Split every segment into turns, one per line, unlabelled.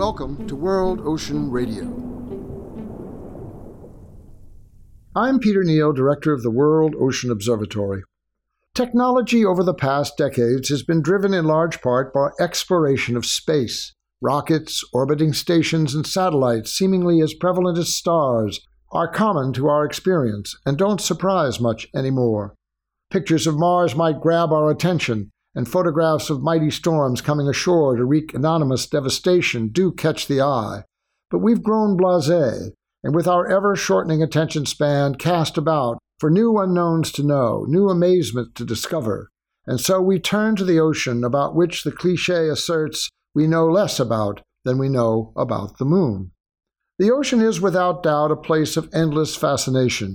Welcome to World Ocean Radio. I'm Peter Neal, Director of the World Ocean Observatory. Technology over the past decades has been driven in large part by exploration of space. Rockets, orbiting stations, and satellites, seemingly as prevalent as stars, are common to our experience and don't surprise much anymore. Pictures of Mars might grab our attention, and photographs of mighty storms coming ashore to wreak anonymous devastation do catch the eye. But we've grown blasé, and with our ever-shortening attention span cast about for new unknowns to know, new amazement to discover. And so we turn to the ocean, about which the cliché asserts we know less about than we know about the moon. The ocean is without doubt a place of endless fascination.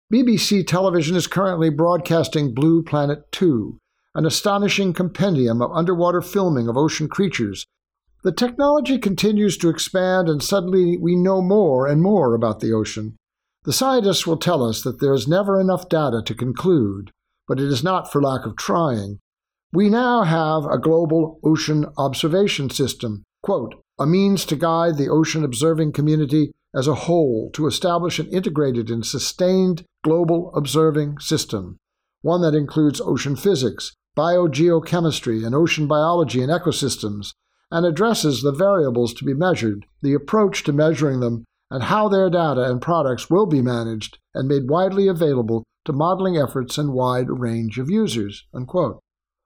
BBC television is currently broadcasting Blue Planet 2, an astonishing compendium of underwater filming of ocean creatures. The technology continues to expand, and suddenly we know more and more about the ocean. The scientists will tell us that there is never enough data to conclude, but it is not for lack of trying. We now have a global ocean observation system, quote, a means to guide the ocean observing community as a whole to establish an integrated and sustained global observing system, one that includes ocean physics, biogeochemistry, and ocean biology and ecosystems, and addresses the variables to be measured, the approach to measuring them, and how their data and products will be managed and made widely available to modeling efforts and wide range of users, unquote.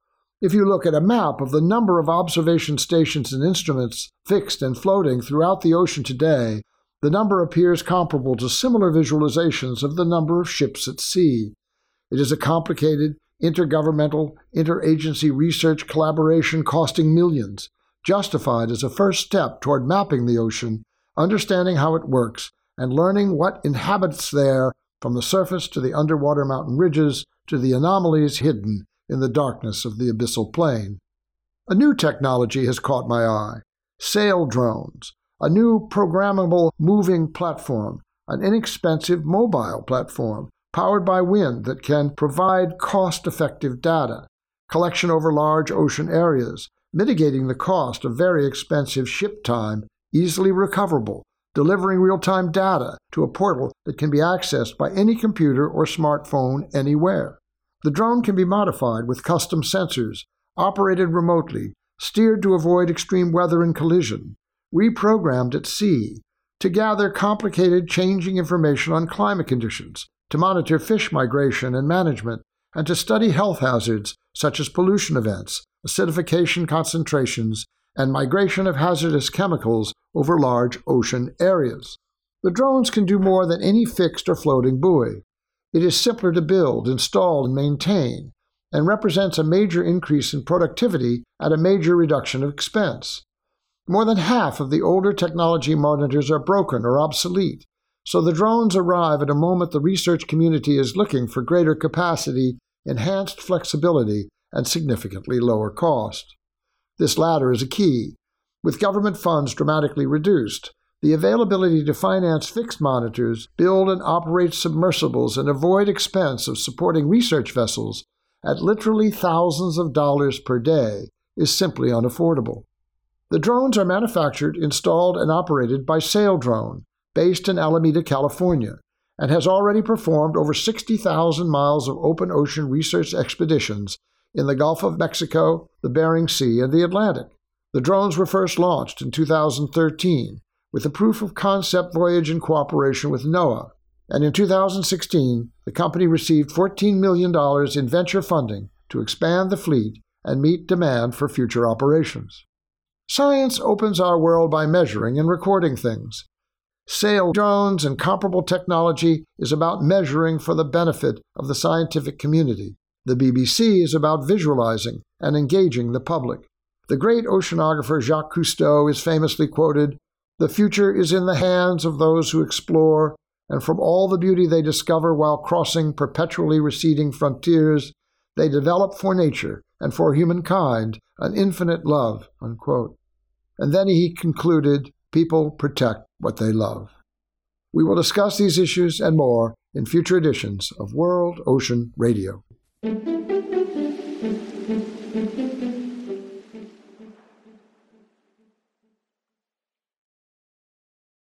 If you look at a map of the number of observation stations and instruments fixed and floating throughout the ocean today, the number appears comparable to similar visualizations of the number of ships at sea. It is a complicated, intergovernmental, interagency research collaboration costing millions, justified as a first step toward mapping the ocean, understanding how it works, and learning what inhabits there, from the surface to the underwater mountain ridges to the anomalies hidden in the darkness of the abyssal plain. A new technology has caught my eye: sail drones, a new programmable moving platform, an inexpensive mobile platform powered by wind that can provide cost-effective data, collection over large ocean areas, mitigating the cost of very expensive ship time, easily recoverable, delivering real-time data to a portal that can be accessed by any computer or smartphone anywhere. The drone can be modified with custom sensors, operated remotely, steered to avoid extreme weather and collision, reprogrammed at sea, to gather complicated changing information on climate conditions, to monitor fish migration and management, and to study health hazards such as pollution events, acidification concentrations, and migration of hazardous chemicals over large ocean areas. The drones can do more than any fixed or floating buoy. It is simpler to build, install, and maintain, and represents a major increase in productivity at a major reduction of expense. More than half of the older technology monitors are broken or obsolete, so the drones arrive at a moment the research community is looking for greater capacity, enhanced flexibility, and significantly lower cost. This latter is a key. With government funds dramatically reduced, the availability to finance fixed monitors, build and operate submersibles, and avoid expense of supporting research vessels at literally thousands of dollars per day is simply unaffordable. The drones are manufactured, installed, and operated by Saildrone, based in Alameda, California, and has already performed over 60,000 miles of open ocean research expeditions in the Gulf of Mexico, the Bering Sea, and the Atlantic. The drones were first launched in 2013 with a proof of concept voyage in cooperation with NOAA, and in 2016 the company received $14 million in venture funding to expand the fleet and meet demand for future operations. Science opens our world by measuring and recording things. Sail drones and comparable technology is about measuring for the benefit of the scientific community. The BBC is about visualizing and engaging the public. The great oceanographer Jacques Cousteau is famously quoted, "The future is in the hands of those who explore, and from all the beauty they discover while crossing perpetually receding frontiers, they develop for nature and for humankind an infinite love," unquote. And then he concluded, "People protect what they love." We will discuss these issues and more in future editions of World Ocean Radio.